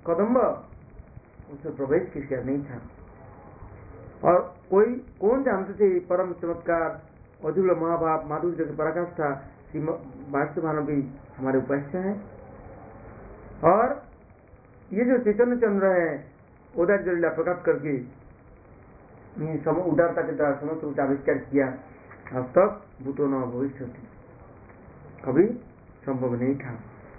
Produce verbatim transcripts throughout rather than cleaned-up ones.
कदम्ब उसमें प्रवेश किया नहीं था। और कोई कौन जानते थे परम चमत्कार अधूल महाभाव माधुर्य की पराकाष्ठा श्री वात्स्य भानवी हमारे उपास्य हैं। और ये जो चैतन्य चंद्र है उदार लीला प्रकाश करके उदारता के द्वारा समस्त रूप आविष्कार किया, अब तक भूतो न भविष्य कभी संभव नहीं था।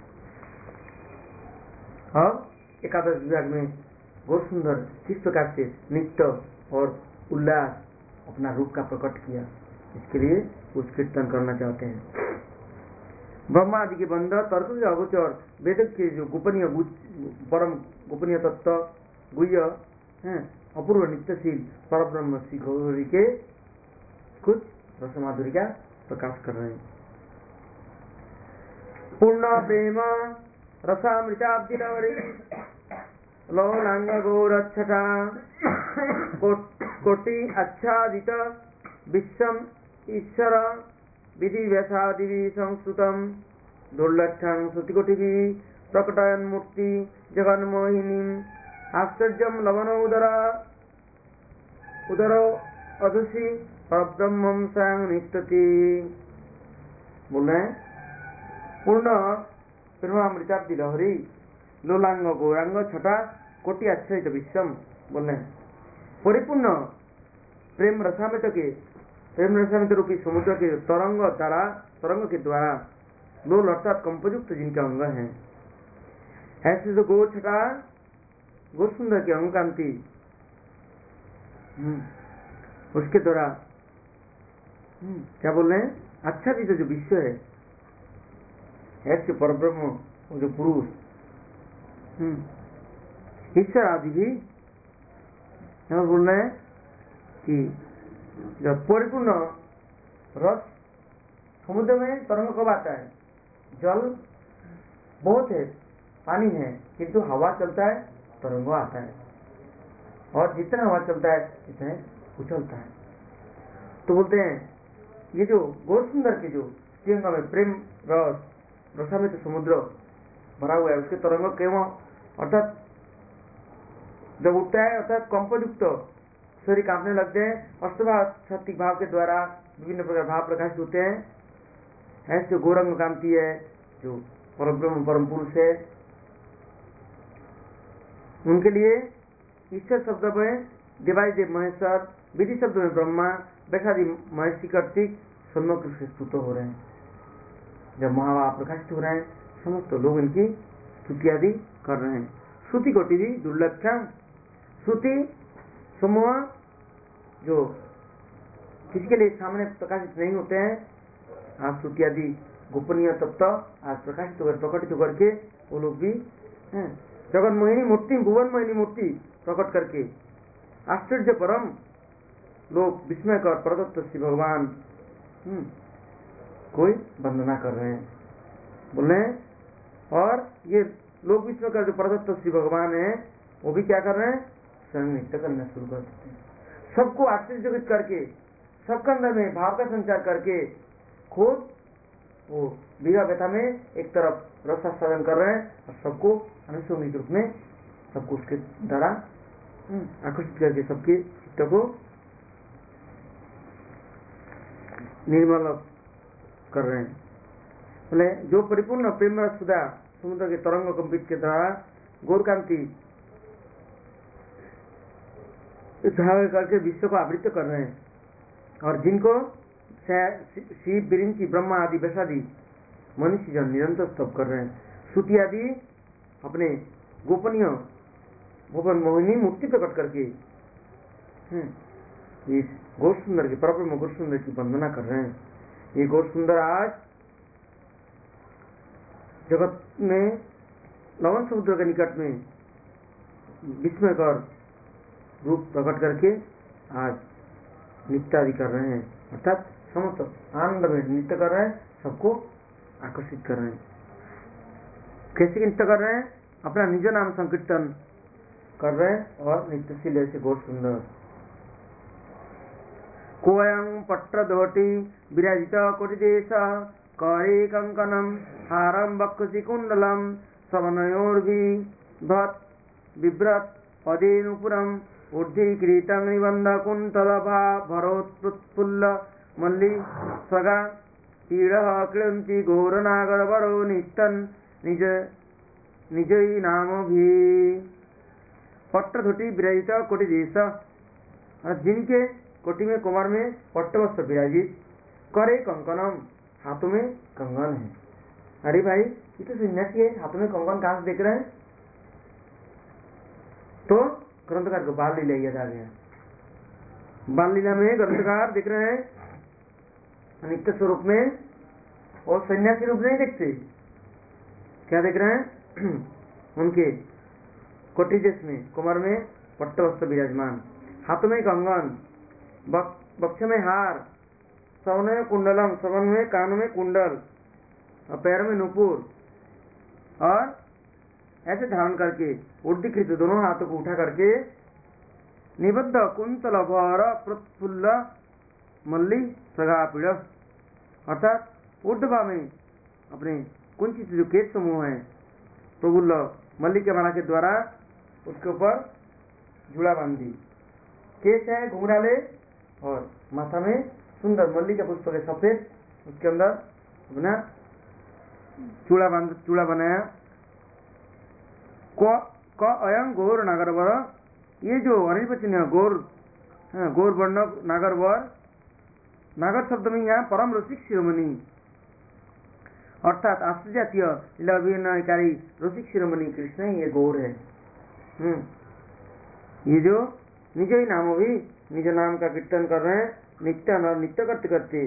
अब एकादश विभाग में बहुत सुंदर किस प्रकार से नित्य और उल्लास अपना रूप का प्रकट किया, इसके लिए कुछ कीर्तन करना चाहते हैं। ब्रह्मा आदि के बंध तर्क के अगोचर वेद के जो गोपनीय परम गोपनीय तत्व गुह्य हैं अपूर्व नित्यशील परब्रह्म श्री गौरी के कुछ रसमाधुरी का प्रकाश कर रहे हैं। पूर्ण प्रेम रसामृताब्दिनवरी लौलांग गौरच्छटा कोटि आच्छादित विश्वम ईश्वर विधि व्यासादि संस्कृतम दुर्लक्षं श्रुतिकोटिभि प्रकटयन् मूर्ति जगन्मोहिनी आश्चर्यं लवण उदर उदरो अधुषि परब्रह्मं स्वयं निष्ठति। बोल रहे पूर्ण ब्रह्मामृताब्दि लहरी लोलांग गौरांग छठा कोटि आच्छादित विश्वम। बोल रहे परिपूर्ण प्रेम रसामृत के प्रेम रसामृत रूपी समुद्र के तरंग द्वारा तरंग के द्वारा लोल अर्थात कंपयुक्त जिनका अंग है, ऐसे जो गौ छटा गो सुंदर की अंग कांति उसके द्वारा क्या बोल रहे हैं अच्छा भी जो विश्व है, ऐसे परब्रह्म वो जो पुरुष ईश्वर आदि भी बोल रहे हैं कि जब परिपूर्ण रस समुद्र में तरंग कब आता है, जल बहुत है पानी है किंतु हवा चलता है तरंग आता है, और जितना हवा चलता है इतना उछलता है। तो बोलते हैं ये जो गौर सुंदर के जो श्रीअंग में प्रेम रस रसामृत समुद्र भरा हुआ है उसके तरंग केवल अर्थात जब उठता है अर्थात कंपयुक्त शरीर कांपने लगते हैं, अष्टभाव सात्विक भाव के द्वारा विभिन्न प्रकार भाव प्रकाशित होते हैं। ऐसे गौरंग कांति है जो परब्रह्म परम पुरुष है, उनके लिए ईश्वर शब्द में देवाई देव महेश्वर, विधि शब्द में ब्रह्मा वैसादि महर्षि कार्तिक सम्यक रूप से स्तुत हो रहे हैं। जब महाभाव प्रकाशित हो रहे हैं समस्त लोग इनकी स्तुति आदि कर रहे हैं। श्रुति कोटि भी दुर्लक्षा श्रुति समूह जो किसी के लिए सामने प्रकाशित नहीं होते हैं, आज श्रुति आदि गोपनीय तत्व आज प्रकाशित होकर प्रकटित होकर के वो लोग भी हैं जगन मोहिनी मूर्ति भुवन मोहिनी मूर्ति प्रकट करके आश्चर्य परम लोग विस्मय कर प्रदत्त श्री भगवान कोई वंदना कर रहे हैं। बोल रहे हैं और ये लोग विस्मय कर जो प्रदत्त श्री भगवान है वो भी क्या कर रहे हैं स्वयं नृत्य करना शुरू कर देते हैं। सबको आश्चर्यचकित करके सबके अंदर में भाव का संचार करके खुद वो विवाह व्यथा में एक तरफ रसास्वादन कर रहे हैं और सबको अनुसंगिक रूप में सबको उसके द्वारा आकर्षित करके सबके चित्त को निर्मल कर रहे हैं। बोले जो परिपूर्ण प्रेम सुधा समुद्र के तरंग कंपित के द्वारा गौरकांति करके विश्व को आवृत कर रहे हैं, और जिनको शिव बिरिंची ब्रह्मा आदि वैसादि मनुष्य जन निरंतर स्तव कर रहे हैं। श्रुति आदि अपने गोपनीय भुवन मोहिनी मूर्ति प्रकट करके इस गौर सुंदर के परब्रह्म गौर सुंदर की वंदना कर रहे हैं। ये गौर सुंदर आज जगत में लवण समुद्र के निकट में विस्मयकर रूप प्रकट करके आज नृत्य आदि कर रहे हैं, अर्थात समस्त आनंद में नृत्य कर रहे हैं, सबको आकर्षित कर रहे हैं। कैसे नृत्य कर रहे हैं? अपना निज नाम संकीर्तन कर रहे हैं और नृत्यशील ऐसे गौर सुंदर। कोयं पट्टधोटी विराजित कोटिदेश करे कंकणम हारम वक्षसि कुंडलम सवनयोर्भि भत् बिभ्रत पदेनुपुरम ऊर्ध्वीकृतं निबन्धकुन्तलभा भरोत्पुल्ल मल्ली स्वगा पीड़ः क्लिन्ति घोरनागरवरो नित्यं निज निजई नाम भी पट्ट धोटी विराजित कोटि देश, जिनके कोटि में कुमार में पट्टवस्त्र विराजित, करे कंकनम, हाथों में कंगन है। अरे भाई ये तो सन्यासी है, हाथों में कंगन कहां से देख रहे हैं? तो ग्रंथकार को बाल लीला याद आ गया। बाल लीला में ग्रंथकार दिख रहे हैं नित्य स्वरूप में, और सन्यासी रूप नहीं देखते। क्या देख रहे हैं? उनके कोटि देश में कुमार में पट्टवस्त्र विराजमान, हाथों में कंगन, वक्ष में हार, श्रवण में कुंडलम, श्रवण में कान में कुंडल, और पैर में नुपुर, और ऐसे धारण करके ऊर्ध्वकृत दोनों हाथों को उठा करके निबद्ध कुंतल भर प्रफुल्ल मल्ली सगापीड़, अर्थात ऊर्ध्वा में अपने कुंचित जो केश समूह है प्रफुल्ल मल्ली के माला के द्वारा उसके ऊपर जुड़ा बांधी, केश है घुंघराले, और माथा में सुंदर मल्ली का पुष्प के सफेद, उसके अंदर अपना चूड़ा बांध चूड़ा बनाया। क अयं गौर नागरवर, ये जो अनिर्वचनीय गौर गौर वर्ण नागरवर, नागर शब्द में यहाँ परम रसिक शिरोमणि अर्थात आश्चर्य लीला अभिनयकारी रसिक शिरोमणि कृष्ण ही ये गौर है। ये जो निज ही नाम भी निज नाम का कीर्तन कर रहे हैं, नित्य और नित्य करते करते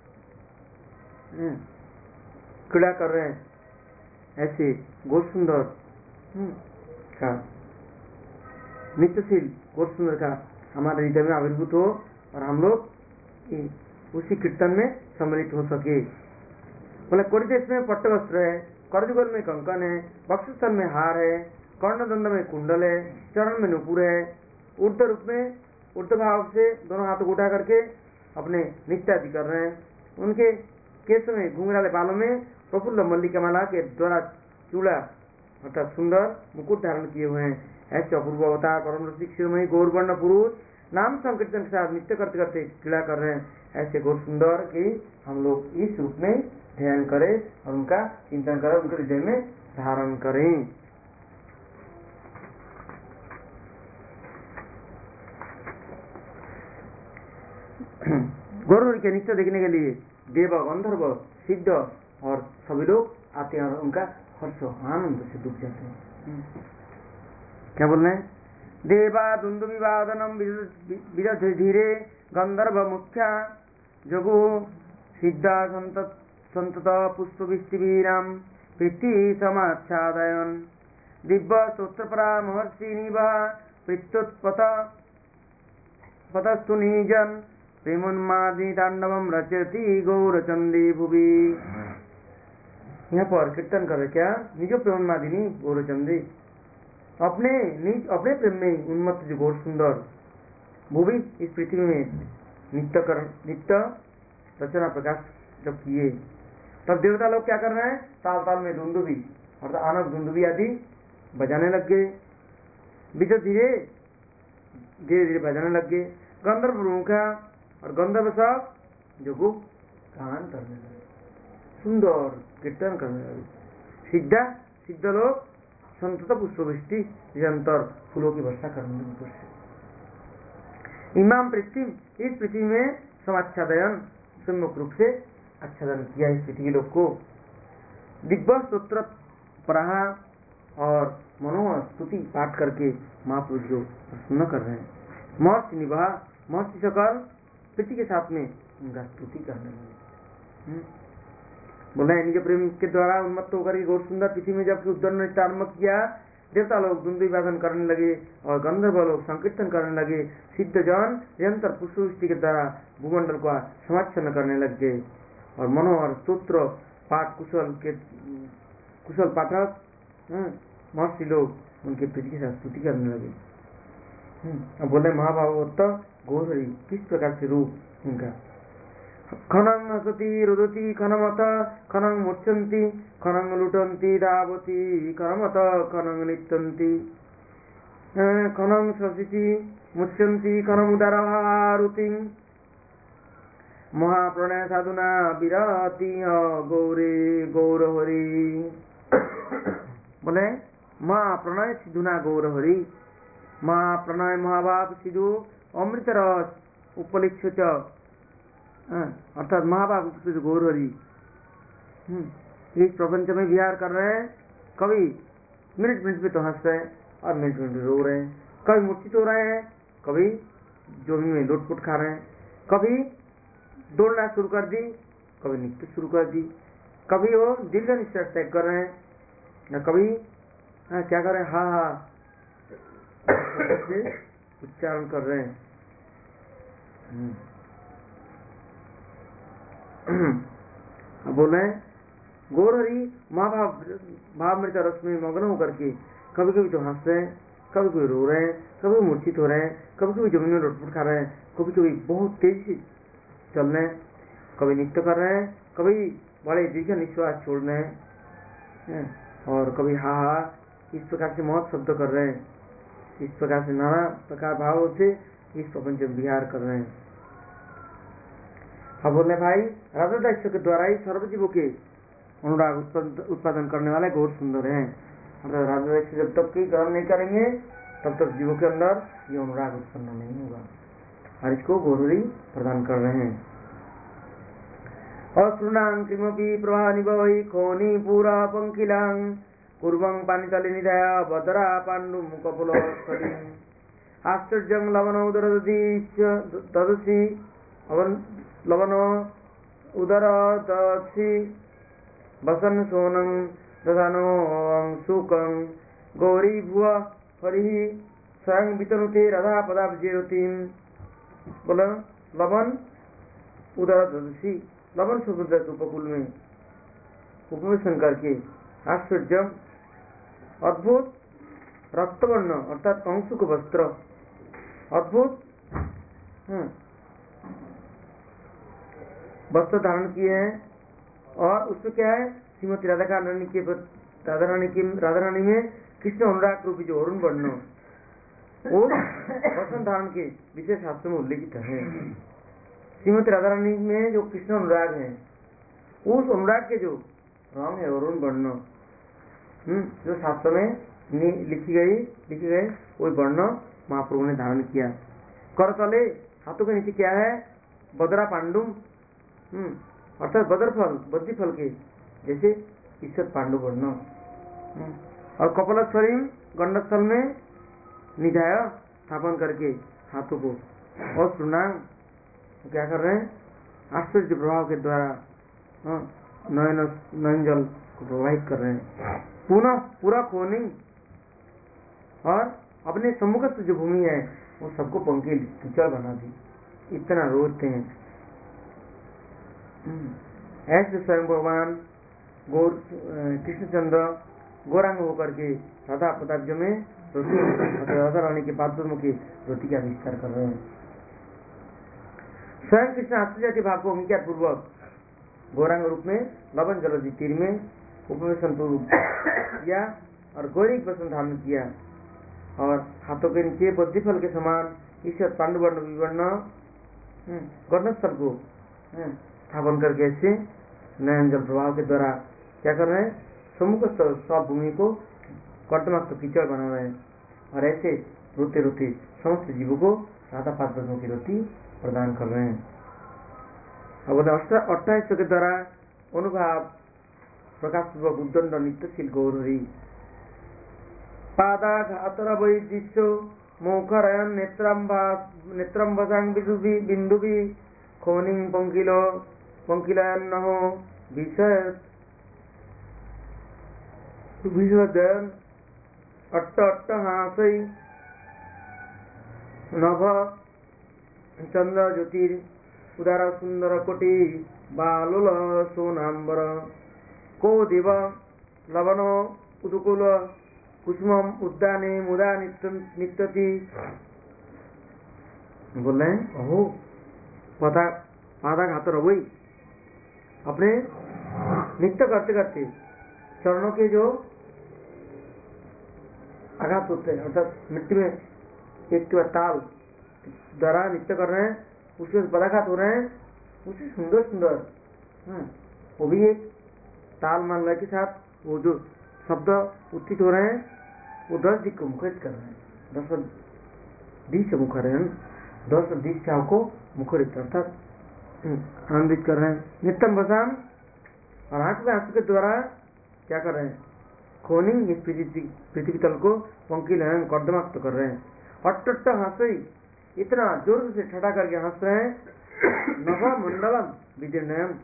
क्रीड़ा कर रहे हैं, ऐसे गौर सुंदर का नित्यशील गौर सुंदर का हमारे हृदय में आविर्भूत हो, और हम लोग उसी कीर्तन में सम्मिलित हो सके। बोले कोटि देश में पट्टवस्त्र है, करजुगल में कंकन है, वक्षस्थल में हार है, कर्णदंड में कुंडल है, चरण में नुपुर है, ऊर्ध्व रूप में ऊर्ध्व भाव से दोनों हाथों को उठा करके अपने नित्यादि कर रहे हैं। उनके केस में घुंघराले बालों में प्रफुल्ल मल्लिका माला के द्वारा चूड़ा अर्थात सुंदर मुकुट धारण किए हुए हैं। ऐसे अपूर्व अवतार परम रसिक शिरोमणि गौरवर्ण पुरुष नाम संकीर्तन के साथ नित्य करते करते क्रीड़ा कर रहे हैं। ऐसे गौर सुंदर की हम लोग इस रूप में ध्यान करें और उनका चिंतन करें, उनके हृदय में धारण करें। गौरव के नित्य देखने के लिए देव, गंधर्व, सिद्ध और सभी लोग आते हैं और उनका हर्ष आनंद से डूब जाते हैं। क्या बोल रहे हैं? देवा दुंदुभिवादनम विदध धीरे गंधर्व मुख्या जगु सिद्धा संतत पुष्पवृष्टिवीराम पृथ्वी समाच्छादयन दिव्य स्तोत्रपरा महर्षि निभा पृथ्वोत्पत पतस्तु निजन प्रेमोन्मादि तांडवम रचयति गौरचंदी भुवि। यहाँ पर कीर्तन कर क्या निजो प्रेमोन्मादिनी गौरचंदी, अपने निज अपने प्रेम में उन्मत्त जो गौर सुंदर भूवि इस पृथ्वी में नित्य कर नित्य रचना प्रकाश जब किए, तब देवता लोग क्या कर रहे हैं? ताल ताल में दुंदुभी और आनक दुंदुभी आदि बजाने लग गए, बीच धीरे धीरे धीरे बजाने लग गए। गंधर्व मुखा और गंधर्व सब जो गु गान करने लगे, सुंदर कीर्तन करने लगे। सिद्धा सिद्ध लोग संतत पुष्पवृष्टि निरंतर फूलों की वर्षा करने लगे। इमाम पृथ्वी इस पृथ्वी में समाच्छादयन सम्मुख रूप से आच्छादन किया इस पृथ्वी लोग को। दिव्य स्तोत्र पराहा और मनोहर स्तुति पाठ करके महापुरुष जो प्रसन्न कर रहे हैं। महर्षि निभा महर्षि सकल पृथ्वी के साथ में उनका स्तुति करने लगे। बोला है निज प्रेम के द्वारा उन्मत्त होकर गौर सुंदर पृथ्वी में जब उद्दंड ने आरंभ किया, देवता लोग दुंदुभी वादन करने लगे और गंधर्व लोग संकीर्तन करने लगे। सिद्ध जन निरंतर पुष्पवृष्टि के द्वारा भूमंडल का समाच्छन्न करने लग गए और मनोहर स्तोत्र पाठ कुशल के कुशल पाठक महर्षि लोग उनके पृथ्वी से स्तुति करने लगे। अब बोले महाभागवत गौरी किस प्रकार से रूप उनका। खनंग हसती रुदती खनमत खनंग मूर्छन्ति खनंग लुटन्ति धावती खनमत खनंग नित्यन्ति। खनम शशिति मुच्यंती खनम उदारुति महाप्रणय साधुना विराती गौरे गौर हरि। बोले महाप्रणय सिधुना गौर हरि। महाप्रणय महाभाव सिधु अमृत रस उपलिक्ष अर्थात महाभाव गौर हरि इस प्रपंच में विहार कर रहे हैं। कभी मिनट मिनट में तो हंस रहे हैं और मिनट मिनट में रो रहे हैं, कभी मूर्छित हो रहे हैं, कभी जोमी में लुटपुट खा रहे हैं, कभी दौड़ना शुरू कर दी, कभी नृत्य शुरू कर दी, कभी वो दीर्घ निश्वास त्याग कर रहे हैं, न कभी हाँ क्या कर रहे हैं, हा हा उच्चारण कर रहे हैं। बोल रहे हैं गौरहरि महाभाव भाव मृत रस में मग्न होकर के कभी कभी तो हंस रहे हैं, कभी कभी रो रहे हैं, कभी मूर्छित हो रहे हैं, कभी कभी जमीन में लुटपुट खा रहे हैं, कभी कभी बहुत तेजी से चल रहे हैं, कभी नृत्य कर रहे हैं, कभी बड़े दीर्घ निश्वास छोड़ रहे हैं और कभी हा हा इस प्रकार से मौत शब्द कर रहे हैं। इस प्रकार से नाना प्रकार भाव से इस प्रपंच में विहार कर रहे हैं। अब बोले भाई राजा दैत्य के द्वारा ही सर्वजीवों के अनुराग उत्पादन करने वाले गौर सुंदर हैं। अर्थात राजा दैत्य जब तक की कर्म नहीं करेंगे तब तक जीवों के अंदर ये अनुराग उत्पन्न नहीं होगा और इसको गौरहरि प्रदान कर रहे हैं। असृणां किमपि प्रवाह निभवहि खोनी पूरा पंकिलां कुर्वं पानितले निधाय भद्रा पाण्डुं कपोलस्थलीं आश्चर्यं लवणो उदरदधि ददसि लवणो उदरदधि वसन् सोनं दधानो सुकं गौरी भुव हरिः स्वयं वितनुते राधा पदाब्जेरतिं। बोला लवण उदरदधि, लवण समुद्र के उपकूल में उपवेशन करके आश्चर्य अद्भुत रक्तवर्ण अर्थात कंसुक वस्त्र अद्भुत वस्त्र धारण किए हैं और उसमें क्या है श्रीमती राधा रानी के राधा रानी की राधा रानी में कृष्ण अनुराग रूपी जो अरुण वर्ण उस वस्त्र धारण के विशेष शास्त्र में उल्लेखित है। श्रीमती राधा रानी में जो कृष्ण अनुराग है उस अनुराग के जो रंग है अरुण वर्ण जो शास्त्र में लिखी गई लिखी गई वही वर्ण महाप्रभु ने धारण किया। करतले हाथों के नीचे क्या है बदरा पांडुम अर्थात बदर फल बद्री फल के जैसे ईश्वर पांडु वर्ण और कपलस्वरी गंडस्थल में निधाय स्थापन करके हाथों को और सुना क्या कर रहे हैं आश्चर्य प्रभाव के द्वारा नयन नयन जल को प्रवाहित कर रहे हैं। पुनः पूरा खोनी और अपने सम्मुखस्थ जो भूमि है वो सबको पंखी कीचड़ बना दी, इतना रोते हैं। ऐसे स्वयं भगवान गौर कृष्णचंद्र गौरांग होकर के राधा प्रताप में रोटी राधा रानी के पात्र की रोटी का आविष्कार कर रहे हैं। स्वयं कृष्ण आश्चर्य के भाव को अंगीकार पूर्वक गौरांग रूप में लवन जलधि तीर में उपवेशन किया और गौरी वसन धारण किया और हाथों के नीचे बद्रीफल के समान ईश्वर पांडुवर्ण विवर्ण गणस्थल को स्थापन करके ऐसे नयन जल प्रभाव के द्वारा क्या कर रहे हैं सम्मुख सब भूमि को कंटमस्त कीचड़ बना रहे हैं और ऐसे रोते रोते समस्त जीवों को राधा पात्र की रोटी प्रदान कर रहे हैं। अब अट्ठाईस के द्वारा अनुभाव प्रकाश पूर्वक उद्दंड नित्यशील गौरहरि पादाघातर वैदिश्यो मोखरयन नेत्रम्भसां बिंदुभि खोनिं पंकिलो पंकिलयन्नहो विषय विषदयन अट्ट अट्ट हासै नभ चंद्र ज्योतिर उदार सुंदर कोटि बालुल सोनांबर को देव लवनो उदुकुल कुसुमम उद्याने मुदा नित्यति। बोल रहे हैं अहो पादा पादा घातर हो गई अपने नित्य करते करते चरणों के जो आघात होते हैं, अर्थात मिट्टी में एक के बाद ताल द्वारा नृत्य कर रहे हैं, उसमें पदाघात हो रहे हैं, उसे सुंदर सुंदर वो भी एक ताल माला के साथ वो जो शब्द उत्थित हो रहे हैं वो दस दिख को मुखरित कर रहे हैं, दस दिश मुखर है, दस दिशाओं को मुखरित अर्थात आनंदित कर रहे हैं। नित्यम बसाम और आंख में आंसू के द्वारा क्या कर रहे हैं, खोनिंग इस पृथ्वी तल को पंकिल कर्दमाक्त कर रहे हैं। अट्ट हंसई इतना जोर से ठटा करके हंस रहे हैं, नभ मंडलम विदीर्णयम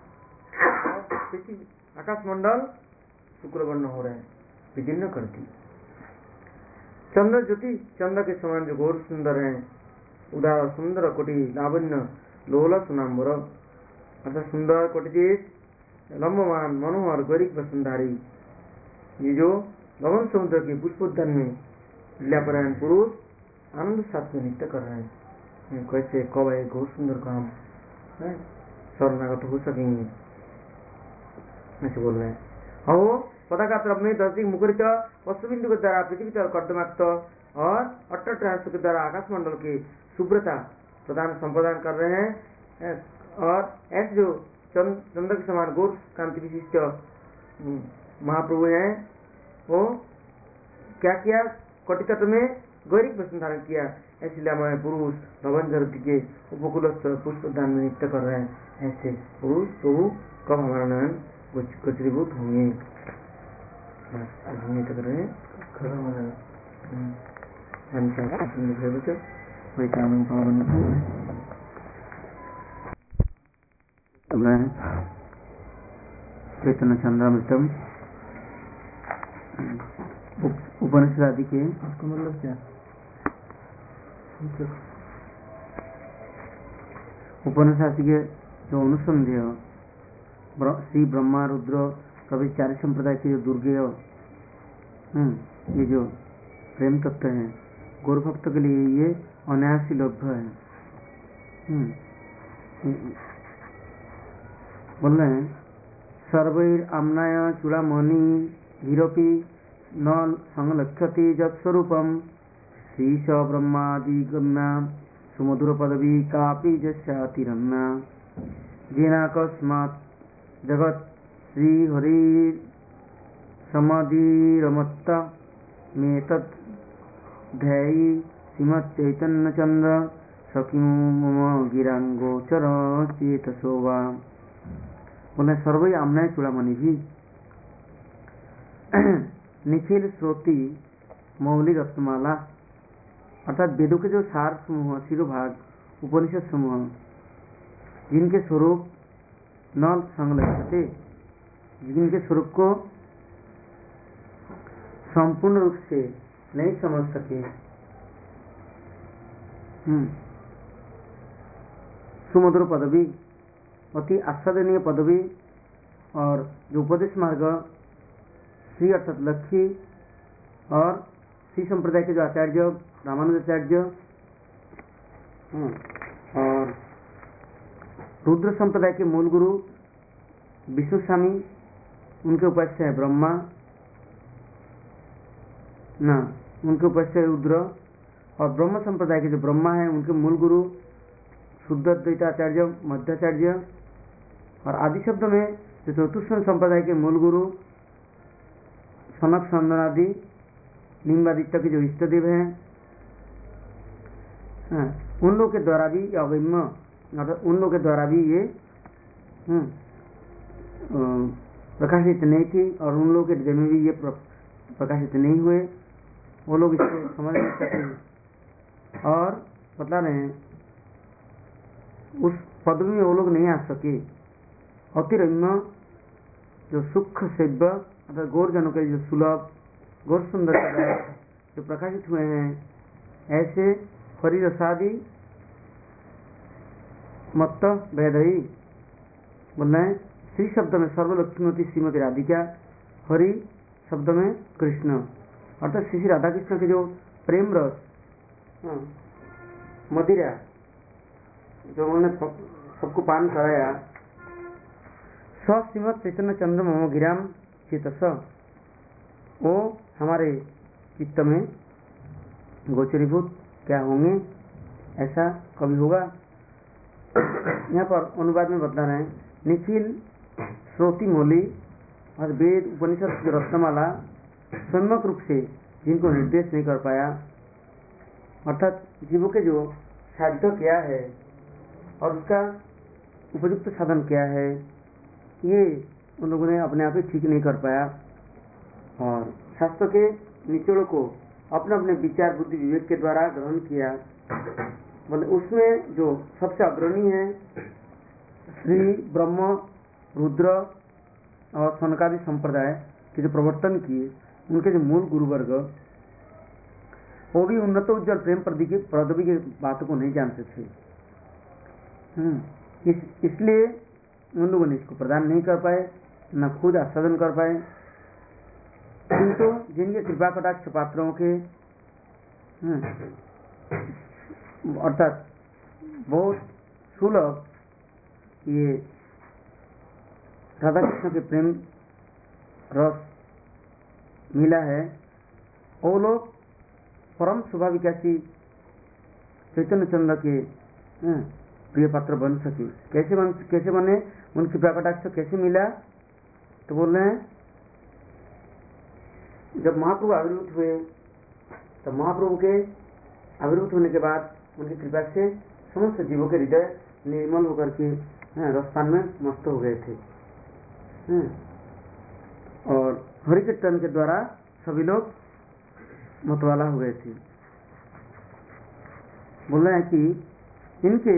आकाश मंडल शुक्रवर्ण हो रहे हैं, विदीर्ण करती। चंद्र ज्योति चंद्र के समान जो घोर सुंदर है, उदार सुंदर कोटि लावण्य लोला सुनाम्बर अर्थात सुंदर कोटिदेश लंबमान मनोहर गरीब वसुंधारी, ये जो गगन समुद्र के पुष्पोद्यान में लीलापरायण पुरुष आनंद साथ में नृत्य कर रहे हैं। कैसे कब है घोर सुंदर काम है, शरणागत हो सकेंगे ऐसे बोल रहे हैं। अहो पताका तरफ में दस मुखरित वस्तुबिंदु के द्वारा पृथ्वी तल कर्दमाक्त और अट्ट हंसों के द्वारा आकाश मंडल की शुभ्रता प्रदान संप्रदान कर रहे हैं। और ऐसे जो चंद्र के समान गौर कांति विशिष्ट महाप्रभु हैं, वो क्या किया, कोटि तत्व में गौरिक वसन धारण किया, ऐसे लामय पुरुष भवन जरती के उपकुलस्थ पुष्पोद्यान में नृत्य कर रहे हैं। ऐसे पुरुष प्रभु कब हमारा नयन कचरीभूत होंगे, नृत्य कर रहे हैं। चैतन्य चंद्रामृतम उपनिषद आदि के मतलब क्या, उपनिषद आदि के जो अनुसंधेय श्री ब्रह्मा रुद्र कभी चार संप्रदाय के जो दुर्गेय ये जो प्रेम तत्व है गौर भक्त के लिए ये अनायासी लभ्य है। बोल रहे हैं सर्वैर आम्नाय चूड़ामणि हीरोपि न संलक्ष्यति जत्स्वरूपम श्रीश ब्रह्मादिगम्या सुमधुर पदवी कापि जस्यातिरम्या जेनाकस्मात् जगत् श्री हरि समाधिरमत्ता में तत् ध्यायी श्रीमत् चैतन्य चंद्र सखिमो मम गिरांगोचर चेतसो वा। बोले सर्वै आम्नाय चूड़ामणि भी निखिल श्रोति मौलिक रत्नमाला अर्थात वेदों के जो सार समूह शिरोभाग उपनिषद समूह जिनके स्वरूप न संलक्ष्यते, जिनके स्वरूप को संपूर्ण रूप से नहीं समझ सके, सुमधुर पदवी अति आस्वादनीय पदवी और जो उपदेश मार्ग श्री अर्थात लक्ष्मी और श्री संप्रदाय के जो आचार्य रामानुजाचार्य और रुद्र संप्रदाय के मूल गुरु विष्णु स्वामी, उनके उपास्य है ब्रह्मा ना, उनके उपास्य है रुद्र, और ब्रह्म संप्रदाय के जो ब्रह्मा है उनके मूल गुरु शुद्ध द्वैताचार्य मध्याचार्य, और आदि शब्द में जो चतुष्ण संप्रदाय के मूल गुरु सनक संदनादि निम्बादित्य के जो इष्ट देव हैं, उन लोग के द्वारा भी अवैम्य अर्थात उन लोग के द्वारा भी ये प्रकाशित नहीं थी, और उन लोग के हृदय में भी ये प्रकाशित नहीं हुए, वो लोग इसको समझ नहीं सके और बता रहे हैं उस पद में वो लोग नहीं आ सके। अतिरम्य जो सुख सेव्य अर्थात गौर जनों के जो सुलभ गौर सुंदर जो प्रकाशित हुए हैं, ऐसे हरिरसादि मत्त भेदई बोल रहे हैं। श्री शब्द में सर्वलक्ष्मीवती श्रीमती राधिका, हरि शब्द में कृष्ण अर्थात श्री श्री राधा कृष्ण के जो प्रेम रस मदिरा जो उन्होंने सबको पान कराया, स श्रीमत चैतन्य चंद्र मम गिराम चेतस, वो हमारे चित्त में गोचरीभूत क्या होंगे, ऐसा कभी होगा। यहाँ पर अनुवाद में बता रहे हैं, निखिल श्रोति मौली और वेद उपनिषद की रत्नमाला सम्यक रूप से जिनको निर्देश नहीं कर पाया, अर्थात जीवों के जो साध्य क्या है और उसका उपयुक्त साधन क्या है, ये उन लोगों ने अपने आप ही ठीक नहीं कर पाया और शास्त्र के निचोड़ को अपने अपने विचार बुद्धि विवेक के द्वारा ग्रहण किया। मतलब उसमें जो सबसे अग्रणी है श्री ब्रह्म रुद्र और सनकादि संप्रदाय के जो प्रवर्तन किए, उनके जो मूल गुरुवर्ग, वो भी उन्नत उज्जवल प्रेम प्रदवी की बातों को नहीं जानते थे। इस, इसलिए उन लोगों ने इसको प्रदान नहीं कर पाए, न खुद आस्वादन कर पाए। किंतु जिनके कृपा कटाक्ष पात्रों के अर्थात बहुत सुलभ ये राधा कृष्ण के प्रेम रस मिला है, वो लोग परम स्वाभाविक ऐसी चैतन्य चंद्र के प्रिय पात्र बन सके। कैसे बन कैसे बने, उनकी प्रकटाक्ष कैसे मिला, तो बोल रहे हैं जब महाप्रभु आविर्भूत हुए तब महाप्रभु के आविर्भूत होने के बाद उनकी कृपा से समस्त जीवों के हृदय निर्मल होकर के रसपान में मस्त हो गए थे और हरि कीर्तन के द्वारा सभी लोग मतवाला हो गए थे। बोल रहे हैं कि इनके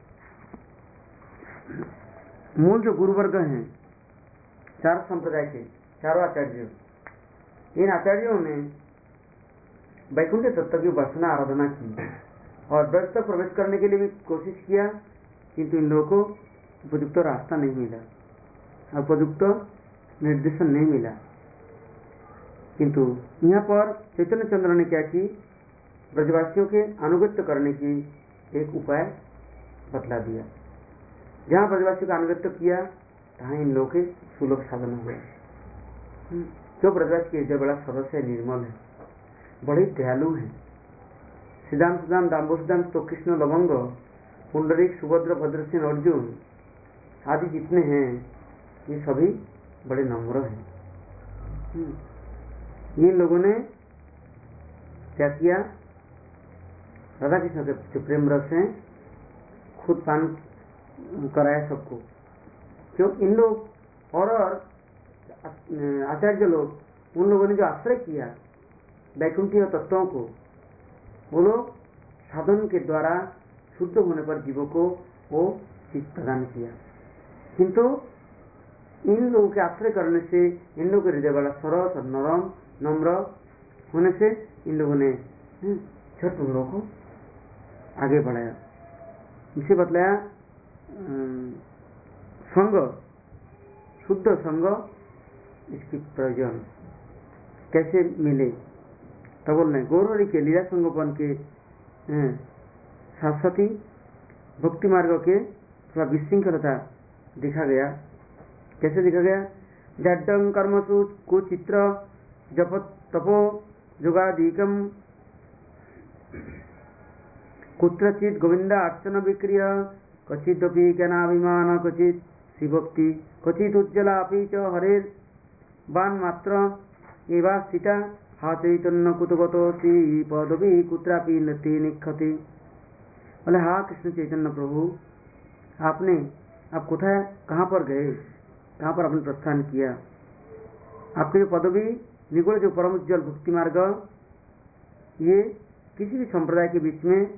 मूल जो गुरुवर्ग हैं, चार संप्रदाय के चारों आचार्यों, इन आचार्यों ने वैकुंठ तत्व की उपासना आराधना की और ब्रज तक प्रवेश करने के लिए भी कोशिश किया, किंतु इन लोगों को उपयुक्त रास्ता नहीं मिला, उपयुक्त निर्देशन नहीं मिला। किंतु यहाँ पर चैतन्य चंद्र ने क्या की, ब्रजवासियों के अनुगत्य करने की एक उपाय बतला दिया। जहाँ ब्रजवासियों का अनुगत्य किया तहाँ इन लोगों के सुलभ साधन हुए। जो ब्रजवासी के हृदय बड़ा सरस है, निर्मल है, बड़े दयालु है। सिद्धांत सिद्धांत दाम्बो सिद्धांत तो कृष्ण लवंग पुंडरीक सुभद्र भद्रसेन अर्जुन आदि जितने हैं, ये सभी बड़े नम्र हैं। ये लोगों ने क्या किया, राधा कृष्ण के जो प्रेम रस हैं खुद पान कराया सबको। क्यों इन लोग और आचार्य लोग, उन लोगों ने जो आश्रय किया वैकुंठीय तत्वों को, वो लोग साधन के द्वारा शुद्ध होने पर जीवों को वो चीज प्रदान किया। किंतु इन लोगों के आश्रय करने से इन लोगों के हृदय बड़ा सरस और नरम नम्र होने से इन लोगों ने छठ उन लोगों को आगे बढ़ाया। इसे बतलाया संग, शुद्ध संग, इसकी प्रयोजन कैसे मिले। तो बोल रहे गौरवरी के लीला संगोपन के साथ साथ ही भक्ति मार्ग के थोड़ा विशृंखलता दिखा गया। कैसे दिखा गया, जड्डं कर्मसु कुचित्र जप तपो जुगादीकम कुत्रचित गोविंद अर्चन विक्रिय क्वचिदपि ज्ञानाभिमान क्वचित शिवभक्ति क्वचित उज्ज्वला अपि च हरेर बाण मात्र एवा स्थिता हा चैतन्य कुतगतोऽसि पदवी कुत्रापि नति निखति। बोले हा कृष्ण चैतन्य प्रभु, आपने आप कोथा कहाँ पर गए, कहाँ पर आपने प्रस्थान किया। आपके जो पदवी निगुण जो परम उज्ज्वल भक्ति मार्ग, ये किसी भी संप्रदाय के बीच में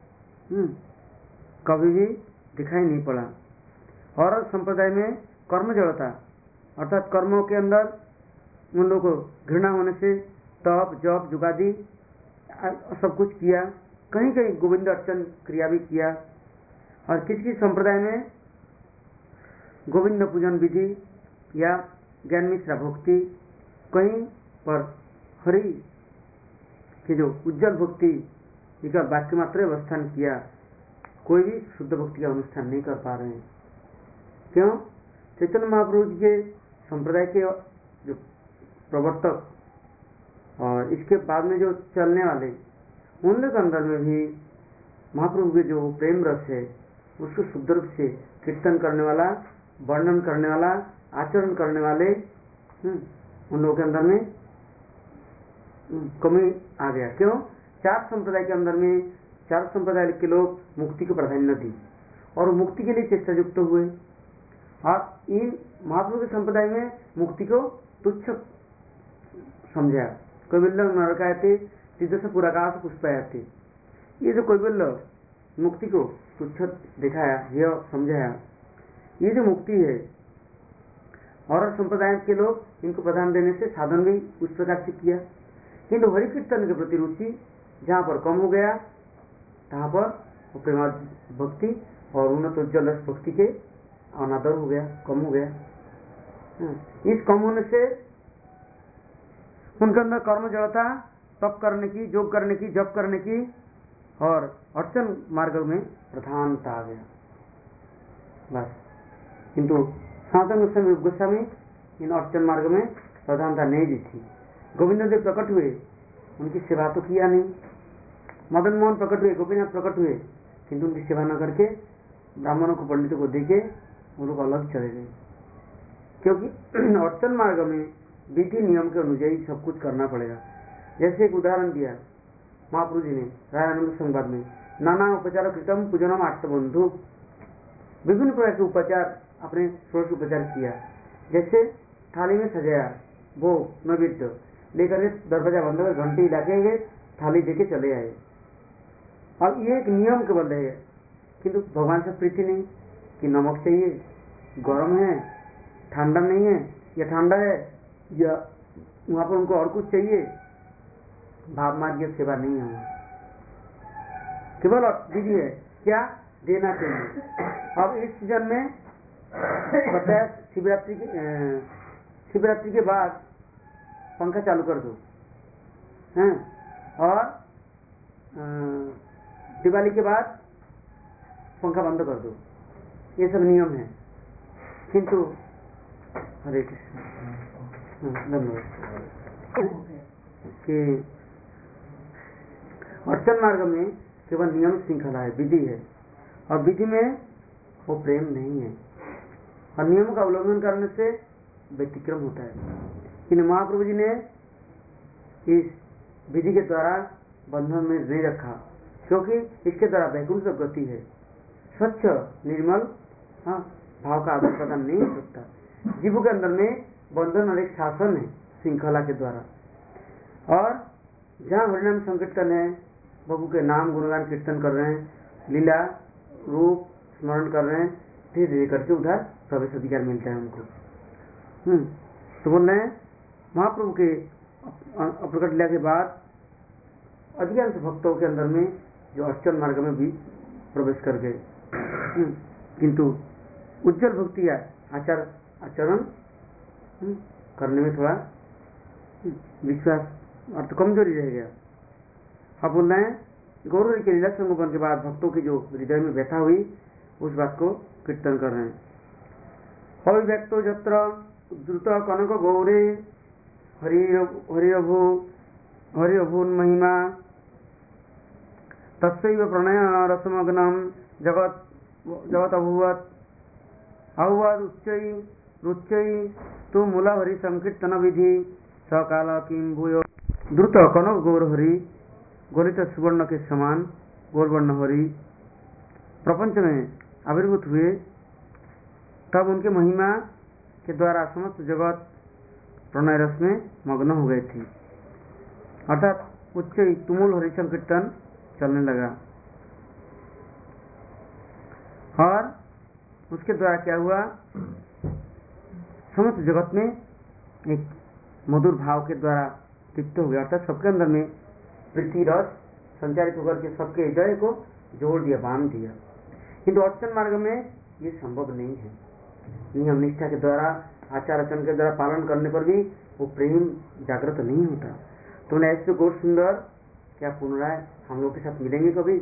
कभी भी दिखाई नहीं पड़ा। और संप्रदाय में कर्म जड़ता, अर्थात कर्मों के अंदर उन लोगों को घृणा होने से तप जप जुगादी सब कुछ किया, कहीं कहीं गोविंद अर्चन क्रिया भी किया। और किसी किसी संप्रदाय में गोविंद पूजन विधि या ज्ञान मिश्रा भक्ति, कहीं पर हरि की जो उज्जवल भक्ति इसका वाक्य मात्र अवस्थान किया, कोई भी शुद्ध भक्ति का अनुष्ठान नहीं कर पा रहे हैं। क्यों? चैतन्य महाप्रभु के संप्रदाय के जो प्रवर्तक और इसके बाद में जो चलने वाले, उन लोग के अंदर में भी महाप्रभु के जो प्रेम रस है उसको शुद्ध रूप से कीर्तन करने वाला, वर्णन करने वाला, आचरण करने वाले उन लोगों के अंदर में कमी आ गया। क्यों? चार संप्रदाय के अंदर में चार संप्रदाय के लोग मुक्ति को प्राधान्य दी और मुक्ति के लिए चेष्टा युक्त हुए, और इन महाप्रभु के संप्रदाय में मुक्ति को तुच्छ समझा। कोई बोल नरकायते तीर्थ से पुराकाश पुष्पायते, ये जो कोई बोल मुक्ति को तुच्छ दिखाया, यह समझाया। ये जो मुक्ति है और संप्रदाय के लोग इनको प्रधान देने से साधन भी उस प्रकार से किया, किंतु हरि कीर्तन के प्रति रुचि जहाँ पर कम हो गया तहाँ पर वो प्रेमा भक्ति और उन्नत उज्जवल रस भक्ति के अनादर हो गया, कम हो गया। इस कम होने से उनके अंदर कर्म जड़ता, तप करने की, योग करने की, जप करने की और अर्चन मार्ग में प्रधानता आ गया बस। किंतु सनातन गोस्वामी गोस्वामी इन अर्चन मार्ग में प्रधानता नहीं दी थी। गोविंद देव प्रकट हुए, उनकी सेवा तो किया नहीं। मदन मोहन प्रकट हुए, गोपीनाथ प्रकट हुए, किंतु उनकी सेवा न करके ब्राह्मणों को, पंडितों को देके वो लोग अलग चले गए। क्योंकि अर्चन मार्ग में विधि नियम के अनुଯାयी सब कुछ करना पड़ेगा। जैसे एक उदाहरण दिया महाप्रभु जी ने रायानंद संवाद में, नाना उपचार कृतम पूजनम आठ बंधु, विभिन्न प्रकार के उपचार अपने षोडश उपचार किया। जैसे थाली में सजाया, वो नैवेद्य लेकर दरवाजा बंद कर घंटी लाके गए, थाली देके चले आए। अब ये एक नियम केवल रहेगा, किंतु भगवान से प्रीति नहीं कि नमक चाहिए, गर्म है, ठंडा नहीं है, या ठंडा है, या वहां पर उनको और कुछ चाहिए। भाव मार्ग सेवा नहीं है, केवल विधि है क्या देना चाहिए। अब इस सीजन में बताया शिवरात्रि के शिवरात्रि के बाद पंखा चालू कर दो हैं, और दिवाली के बाद पंखा बंद कर दो, ये सब नियम है। किंतु हरे कृष्ण धन्यवाद कि अर्चन मार्ग में केवल नियम श्रृंखला है, विधि है, और विधि में वो प्रेम नहीं है, और नियम का उल्लंघन करने से व्यतिक्रम होता है। इन महाप्रभु जी ने इस विधि के द्वारा बंधन में नहीं रखा, क्योंकि इसके द्वारा वैकुंठ तक गति है। स्वच्छ निर्मल हाँ भाव का आदान प्रदान नहीं हो सकता। जीव के अंदर में बंधन और एक शासन है श्रृंखला के द्वारा, और जहाँ हरिनाम संकीर्तन है, प्रभु के नाम गुणगान कीर्तन कर रहे हैं, लीला रूप स्मरण कर रहे हैं, धीरे धीरे करके उधर प्रवेश अधिकार मिलता है उनको। हम्म तो बोल रहे हैं महाप्रभु के प्रकट लीला के बाद अधिकांश भक्तों के अंदर में जो अर्चन मार्ग में भी प्रवेश कर गए, किंतु उज्जवल भक्ति या आचार आचरण करने में थोड़ा विश्वास अर्थ कमजोरी रह गया। अब बोल रहे हैं गौरव के लीला संगोपन के बाद भक्तों की जो हृदय में व्यथा हुई उस बात को कीर्तन कर रहे हैं। अभिव्यक्तो जत्र द्रुत कनक गौरे हरि हरिभू हरिभून महिमा तस्यैव प्रणय रसमग्नम जगत जगत अभूवत् अभूवत् उच्चै रुच्चै तु मूला हरि संकीर्तन विधि सकाल किम भूयो। द्रुत कनक गौर हरि गोलित सुवर्ण के समान गौरवर्ण हरि प्रपंच में आविर्भूत हुए, तब उनके महिमा के द्वारा समस्त जगत प्रणय रस में मग्न हो गए थे, अर्थात उच्च तुमुल हरि संकीर्तन चलने लगा। और उसके द्वारा क्या हुआ, समस्त जगत में एक मधुर भाव के द्वारा तृप्त हो गया, अर्थात सबके अंदर में प्रीति रस संचारित होकर के सबके हृदय को जोड़ दिया, बांध दिया। किंतु अर्चन मार्ग में ये संभव नहीं है। नियम निष्ठा के द्वारा आचार आचरण के द्वारा पालन करने पर भी वो प्रेम जागृत नहीं होता। तो ऐसे गौर सुंदर क्या पुनराय हम लोग के साथ मिलेंगे कभी?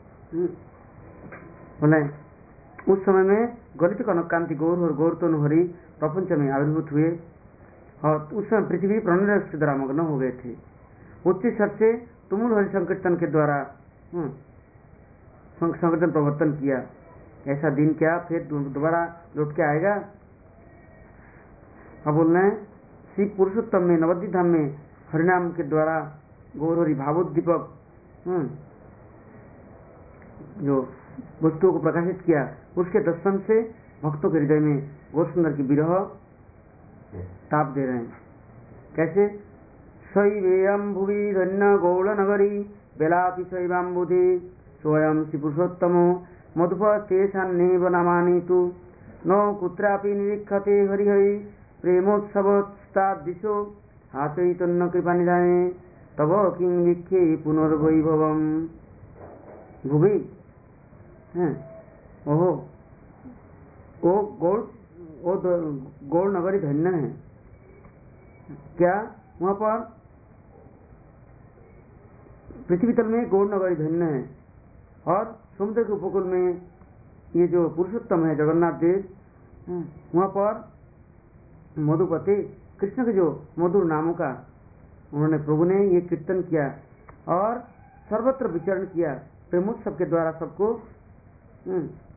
बोले उस समय में गलित कनक कांति गौर और गौर तो हरि प्रपंच में आविर्भूत हुए, और उस समय पृथ्वी प्रणय के द्वारा मग्न हो गए थे। उच्च स्वर से तुमुल हरि संकीर्तन के द्वारा हम्म, सं- संकीर्तन प्रवर्तन किया। ऐसा दिन क्या फिर दोबारा लौट के आएगा? अब बोल रहे हैं श्री पुरुषोत्तम में नवद्वीप धाम में हरिनाम के द्वारा गौर हरि भावोद्दीपक हम्म, जो वस्तुओं को प्रकाशित किया, उसके दर्शन से भक्तों के हृदय में गौर सुंदर की विरह ताप दे रहे हैं। कैसे? शैवेयं भुवि धन्य गौड़ नगरी बेलापि शैवाम्बुधि स्वयं श्री पुरुषोत्तमो मधुपस्तेषान्नेव नामानि तु न कुत्रापि निरीक्षते हरिहरि प्रेमोत्सवस्तादृशो हाचैतन्य कृपानिधाने तव किं वीक्षे पुनर्वैभवम्। भुवि हैं ओहो ओ गौड़ ओ गौड़ नगरी धन्य है। क्या वहां पर पृथ्वी तल में गौड़ नगरी धन्य है और समुद्र के उपकूल में ये जो पुरुषोत्तम है जगन्नाथ देव, वहां पर मधुपति कृष्ण के जो मधुर नामों का उन्होंने प्रभु ने ये कीर्तन किया और सर्वत्र विचरण किया, प्रेमोत्सव के द्वारा सबको